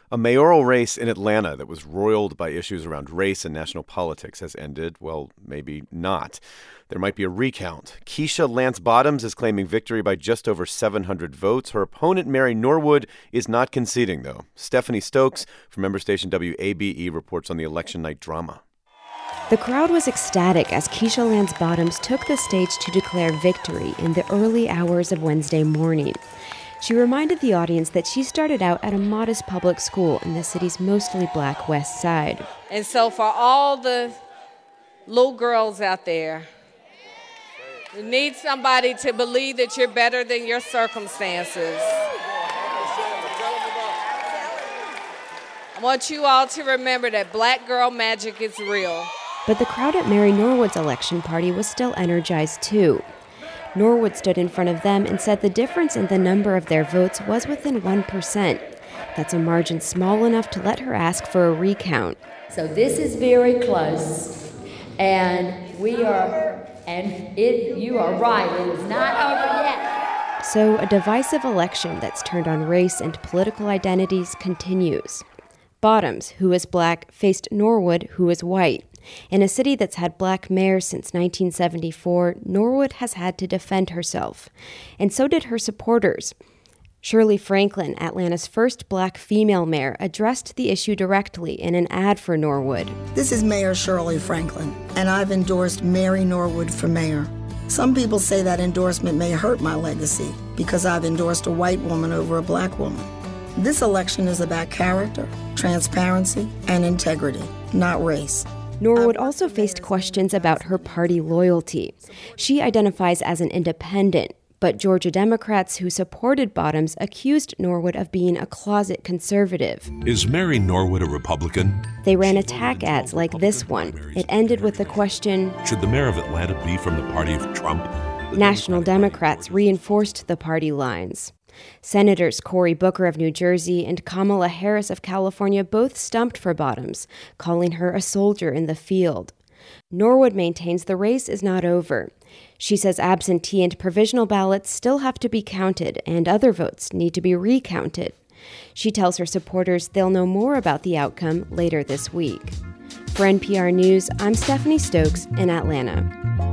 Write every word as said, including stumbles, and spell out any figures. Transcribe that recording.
A mayoral race in Atlanta that was roiled by issues around race and national politics has ended. Well, maybe not. There might be a recount. Keisha Lance Bottoms is claiming victory by just over seven hundred votes. Her opponent, Mary Norwood, is not conceding, though. Stephanie Stokes from member station W A B E reports on the election night drama. The crowd was ecstatic as Keisha Lance Bottoms took the stage to declare victory in the early hours of Wednesday morning. She reminded the audience that she started out at a modest public school in the city's mostly black West Side. And so for all the little girls out there, you need somebody to believe that you're better than your circumstances. I want you all to remember that black girl magic is real. But the crowd at Mary Norwood's election party was still energized too. Norwood stood in front of them and said the difference in the number of their votes was within one percent. That's a margin small enough to let her ask for a recount. So this is very close, and we are, and it, you are right, it is not over yet. So a divisive election that's turned on race and political identities continues. Bottoms, who is black, faced Norwood, who is white. In a city that's had black mayors since nineteen seventy-four, Norwood has had to defend herself. And so did her supporters. Shirley Franklin, Atlanta's first black female mayor, addressed the issue directly in an ad for Norwood. This is Mayor Shirley Franklin, and I've endorsed Mary Norwood for mayor. Some people say that endorsement may hurt my legacy because I've endorsed a white woman over a black woman. This election is about character, transparency, and integrity, not race. Norwood also faced questions about her party loyalty. She identifies as an independent, but Georgia Democrats who supported Bottoms accused Norwood of being a closet conservative. Is Mary Norwood a Republican? They ran attack ads like this one. It ended with the question, should the mayor of Atlanta be from the party of Trump? National Democrats reinforced the party lines. Senators Cory Booker of New Jersey and Kamala Harris of California both stumped for Bottoms, calling her a soldier in the field. Norwood maintains the race is not over. She says absentee and provisional ballots still have to be counted and other votes need to be recounted. She tells her supporters they'll know more about the outcome later this week. For N P R News, I'm Stephanie Stokes in Atlanta.